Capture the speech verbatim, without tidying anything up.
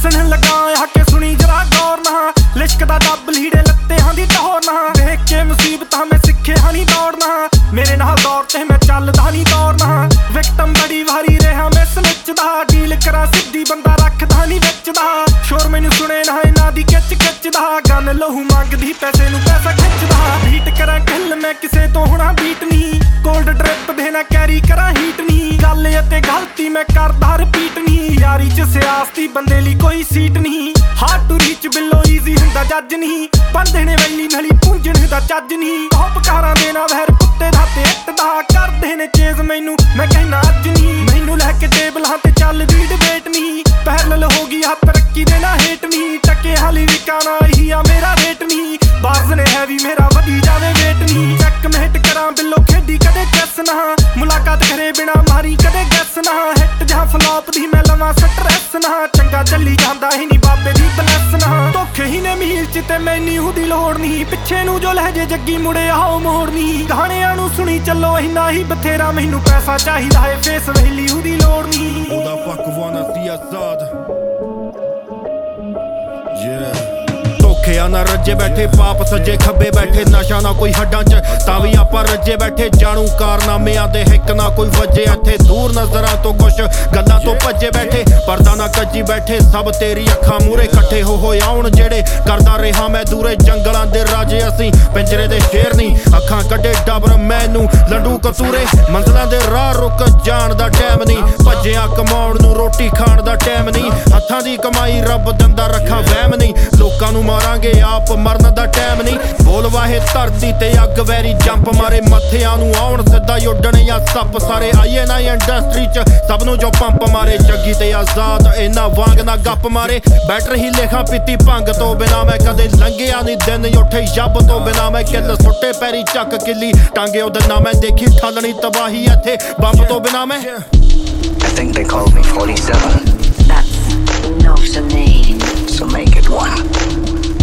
हसन लगा हके सुनी जरा गौर ना लिशकदा डब लीड़े लत्ते हां दी टोर ना देख के मुसीबत मैं सिखे हां नी दौड़ना मेरे नाल दौड़ ते मैं चलदा नी दौड़ना विक्टम बड़ी वारी रहा मैं सनचदा डील करा सिद्धी बंदा रखदा नी विचदा शोर मैनू सुने ना इना दी किच किचदा गन लहू मंगदी पैसे नू पैसा खिचदा बीट करा किल मैं किसे तो हुणा बीट नी कोल्ड ड्रिप देना कैरी करा हीट नी गल ते गलती मैं करदा रिपीट नी यारी च सियासती बंदे ली कोई सीट नी हार्ड टू रीच बिलो ईजी हुंदा जज नी बंदे ने वैली नली पूंजण दा चज नी उपकारां दे ना वैर कुत्ते दा ते इट दा करदे ने चेज मैनू मैं कहना अज नी मैनू लैके टेबलां ते चल दी डिबेट नी पैरल हो गई हत्थ रखी दे ना हेट नी टके हाली विकाना ही आ मेरा रेट नी बाज ने हैवी मेरा वधी जावे वेट नी चेक मैं हिट करा बिलो खेडी कदे चैस ना मुलाकात करे बिना मारी कदे गैस ना हिट जहां फ्लॉप दी मैं लवां स्ट्रेस ना चंगा चली जांदा ही नी बाबे दी ब्लैस ना धोखे ही ने मील च ते मैनू दी लोड़ नी पिछे नू जो लहजे जग्गी मुड़े आओ मोड़नी गाणियां नू सुनी चलो इन्ना ही बथेरा मैनू पैसा चाहिदा है फेस वैली दी लोड़ नी ਉਹਦਾ ਫੱਕ ਵਾਣਾ ਸੀ ਆਜ਼ਾਦ yeah ਧੋਖਿਆਂ ਨਾ ਰੱਜੇ ਬੈਠੇ ਪਾਪ ਸੱਜੇ ਖੱਬੇ ਬੈਠੇ ਨਸ਼ਾ ਨਾ ਕੋਈ ਹੱਡਾਂ 'ਚ ਤਾਂ ਵੀ ਆਪਾਂ ਰੱਜੇ ਬੈਠੇ ਜਾਣੂ ਕਾਰਨਾਮਿਆਂ ਦੇ ਹਿੱਕ ਨਾ ਕੋਈ ਵੱਜੇ ਇੱਥੇ ਦੂਰ ਨਜ਼ਰਾਂ ਤੋਂ ਕੁਛ ਗੱਲਾਂ ਤੋਂ ਭੱਜੇ ਬੈਠੇ ਪਰਦਾ ਨਾ ਕੱਜੀ ਬੈਠੇ ਸਭ ਤੇਰੀ ਅੱਖਾਂ ਮੂਹਰੇ ਇਕੱਠੇ ਹੋ ਹੋਏ ਆਉਣ ਜਿਹੜੇ ਕਰਦਾ ਰਿਹਾ ਮੈਂ ਦੂਰੇ ਜੰਗਲਾਂ ਦੇ ਰਾਜੇ ਅਸੀਂ ਪਿੰਜਰੇ ਦੇ ਸ਼ੇਰ ਨਹੀਂ ਅੱਖਾਂ ਕੱਢੇ ਡਬਰ ਮੈਨੂੰ ਲੰਡੂ ਕਤੂਰੇ ਮੰਜ਼ਲਾਂ ਦੇ ਰਾਹ ਰੁਕ ਜਾਣ ਦਾ ਟਾਈਮ ਨਹੀਂ ਭੱਜਿਆ ਕਮਾਉਣ ਨੂੰ ਰੋਟੀ ਖਾਣ ਦਾ ਟਾਈਮ ਨਹੀਂ ਹੱਥਾਂ ਦੀ ਕਮਾਈ ਰੱਬ ਦਿੰਦਾ ਰੱਖਾ ਵਹਿਮ ਨਹੀਂ ਲੋਕਾਂ ਨੂੰ ਮਾਰਾਂਗੇ ਆਪ ਮਰਨ ਦਾ ਟਾਈਮ ਨਹੀਂ ਬੋਲ ਵਾਹੇ ਧਰਤੀ ਤੇ ਅੱਗ ਵੈਰੀ ਜੰਪ ਮਾਰੇ ਮੱਥਿਆਂ ਨੂੰ ਆਉਣ ਸਿੱਧਾ ਉੱਡਣ ਜਾਂ ਸੱਪ ਸਾਰੇ ਆਈਏ ਨਾ ਇੰਡਸਟਰੀ 'ਚ ਸਭ ਨੂੰ ਜੋ ਪੰਪ ਮਾਰੇ ਜੱਗੀ ਤੇ ਆਜ਼ਾਦ ਇਹਨਾਂ ਵਾਂਗ ਨਾ ਗੱਪ ਮਾਰੇ ਬੈਟਰ ਹੀ ਲੇਖਾ ਪੀਤੀ ਭੰਗ ਤੋਂ ਬਿਨਾ ਮੈਂ ਕਦੇ ਲੰਘਿਆ ਨਹੀਂ ਦਿਨ ਉੱਠੇ ਜੱਬ ਤੋਂ ਬਿਨਾ ਮੈਂ ਕਿੱਲ ਸੁੱਟੇ ਪੈਰੀ ਚੱਕ ਕਿੱਲੀ ਟਾਂਗੇ ਉਹਦੇ ਨਾ ਮੈਂ ਦੇਖੀ ਠੱਲਣੀ ਤਬਾਹੀ ਇੱਥੇ ਬੰਬ ਤੋਂ ਬਿਨਾ ਮੈਂ I think they called me forty-seven. That's not a name. So make it one.